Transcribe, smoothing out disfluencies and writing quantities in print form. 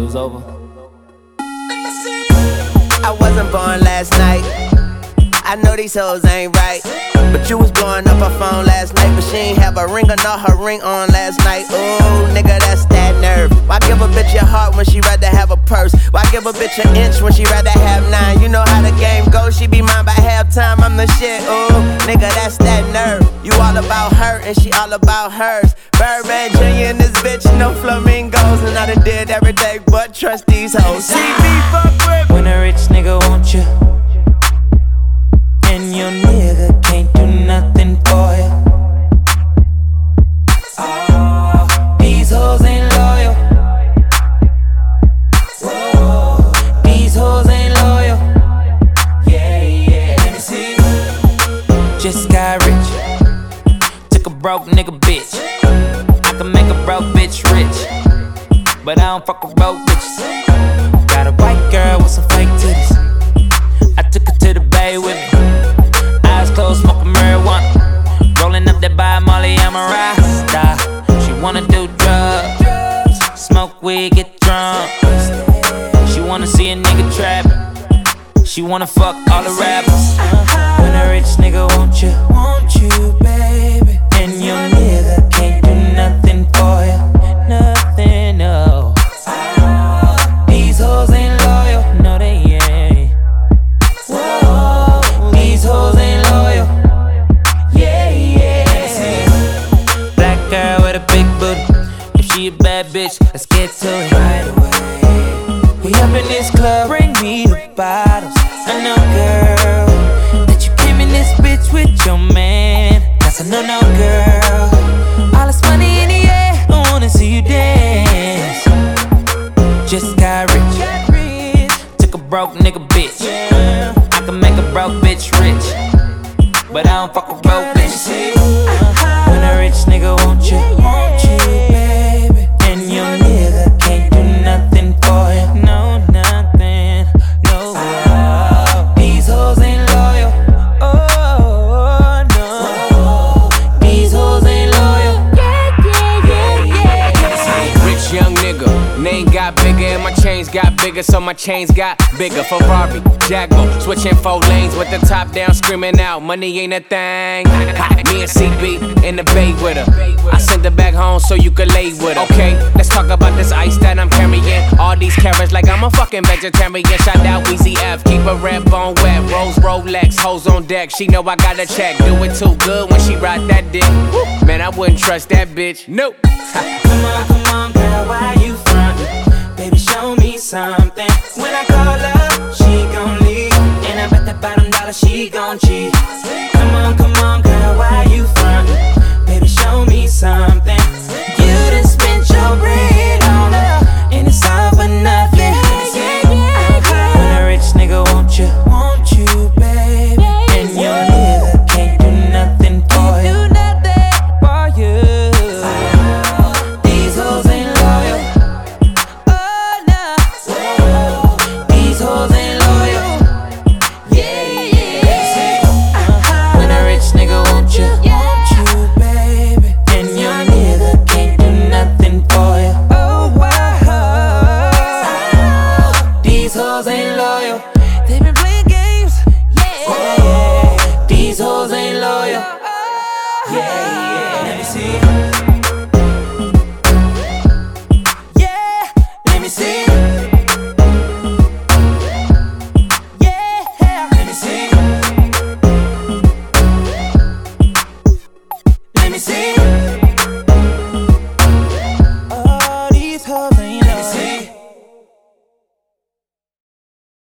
was over. I wasn't born last night. I know these hoes ain't right, but you was blowing up her phone last night, but she ain't have a ring or not her ring on last night. Ooh, nigga, that's that nerve. Why give a bitch your heart when she rather have a purse? Why give a bitch an inch when she rather have 9? You know how the game goes, she be mine by halftime, I'm the shit. Ooh, nigga, that's that nerve. You all about her and she all about hers. Birdman Jr. and this bitch, no flamingos, and I done did everything but trust these hoes. See me fuck with when a rich nigga want you, and your nigga can't do nothing for you. Oh, these hoes ain't loyal. Whoa, these hoes ain't loyal. Yeah, yeah, let me see. Just got rich, took a broke nigga bitch. I can make a broke bitch rich, but I don't fuck with broke bitches. Got a white girl with some fake titties. I took her to the bay with me. Eyes closed, smoking marijuana. Rolling up that by Molly, I'm a rasta. She wanna do drugs, smoke weed, get drunk. She wanna see a nigga trapping. She wanna fuck all the rappers. When a rich nigga want you, baby, and your nigga can't do nothing for you, nothing, no. These hoes ain't loyal, no they ain't. Whoa, these hoes ain't loyal. Yeah, yeah. Black girl with a big booty. If she a bad bitch, let's get to it right away. We up in this club, bring me the bottles. I know, girl, that you came in this bitch with your man. That's a no-no, girl. All this money in the air, I wanna see you dance. Just got rich, took a broke nigga bitch. I can make a broke bitch rich, but I don't fuck with broke bitches. When a rich nigga want you, baby, and your nigga can't do nothing for you, no, nothing, no. These hoes ain't loyal, oh, no. These hoes ain't loyal, yeah. Rich young nigga, name got bigger and my chains got bigger, so my chains got bigger. Ferrari, Jaguar, switching 4 lanes with the top down, screaming out, money ain't a thing. Me and CB in the bay with her. I sent her back home so you could lay with her. Okay, let's talk about this ice that I'm carrying. All these carrots like I'm a fucking vegetarian. Shout out Weezy F, keep a red bone wet. Rose Rolex, hoes on deck. She know I got a check. Do it too good when she ride that dick. Man, I wouldn't trust that bitch. Nope. Come on, girl, why you frontin'? Baby, show me something. When I call her, she gon' leave, and I bet that bottom dollar she gon' cheat. Come on, girl, why you frontin'? Baby, show me something. You done spent your bread on her, and it's all for nothing. When a rich nigga want you, baby, and your nigga can't do nothing for you. These hoes ain't loyal. Oh no. These hoes ain't loyal. Yeah, yeah. When a rich nigga want you, baby, and your nigga can't do nothing for you. Oh wow. These hoes ain't loyal. They been playing games. Yeah. These hoes ain't loyal. Yeah, yeah. Let me see.